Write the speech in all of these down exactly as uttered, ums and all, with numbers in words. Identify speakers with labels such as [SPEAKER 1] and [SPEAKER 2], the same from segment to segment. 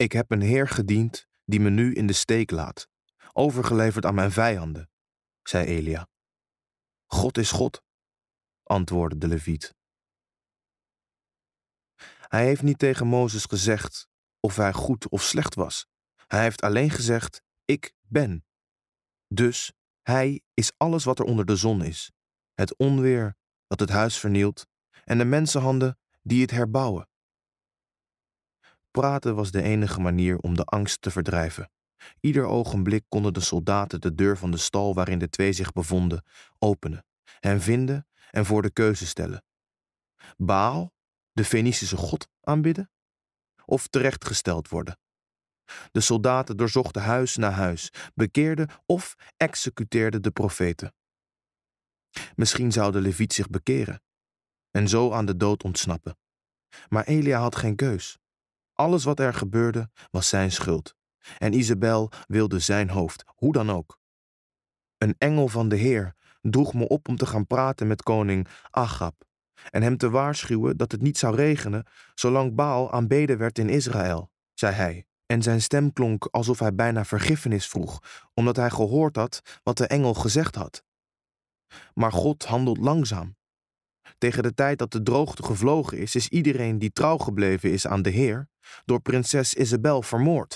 [SPEAKER 1] Ik heb een Heer gediend die me nu in de steek laat, overgeleverd aan mijn vijanden, zei Elia. God is God, antwoordde de Leviet. Hij heeft niet tegen Mozes gezegd of hij goed of slecht was. Hij heeft alleen gezegd, ik ben. Dus hij is alles wat er onder de zon is. Het onweer dat het huis vernielt en de mensenhanden die het herbouwen. Praten was de enige manier om de angst te verdrijven. Ieder ogenblik konden de soldaten de deur van de stal waarin de twee zich bevonden openen, hen vinden en voor de keuze stellen. Baal, de Fenicische god, aanbidden? Of terechtgesteld worden? De soldaten doorzochten huis na huis, bekeerden of executeerden de profeten. Misschien zou de Leviet zich bekeren en zo aan de dood ontsnappen. Maar Elia had geen keus. Alles wat er gebeurde was zijn schuld. En Isabel wilde zijn hoofd, hoe dan ook. Een engel van de Heer droeg me op om te gaan praten met koning Achab en hem te waarschuwen dat het niet zou regenen zolang Baal aanbeden werd in Israël, zei hij. En zijn stem klonk alsof hij bijna vergiffenis vroeg, omdat hij gehoord had wat de engel gezegd had. Maar God handelt langzaam. Tegen de tijd dat de droogte gevlogen is, is iedereen die trouw gebleven is aan de Heer door prinses Isabel vermoord.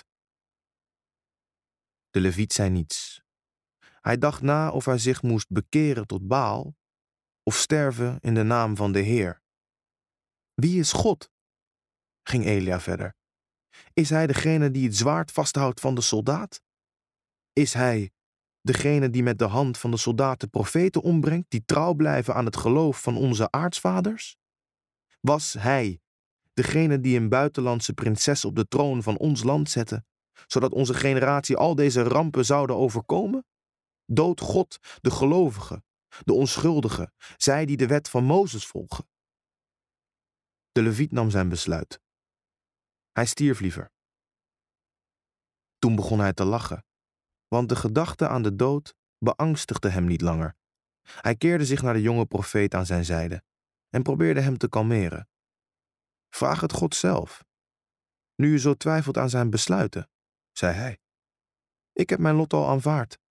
[SPEAKER 1] De Leviet zei niets. Hij dacht na of hij zich moest bekeren tot Baal of sterven in de naam van de Heer. Wie is God? Ging Elia verder. Is hij degene die het zwaard vasthoudt van de soldaat? Is hij degene die met de hand van de soldaten profeten ombrengt, die trouw blijven aan het geloof van onze aartsvaders? Was hij degene die een buitenlandse prinses op de troon van ons land zette, zodat onze generatie al deze rampen zouden overkomen? Dood God de gelovigen, de onschuldigen, zij die de wet van Mozes volgen. De Leviet nam zijn besluit. Hij stierf liever. Toen begon hij te lachen, want de gedachte aan de dood beangstigde hem niet langer. Hij keerde zich naar de jonge profeet aan zijn zijde en probeerde hem te kalmeren. Vraag het God zelf, nu u zo twijfelt aan zijn besluiten, zei hij. Ik heb mijn lot al aanvaard.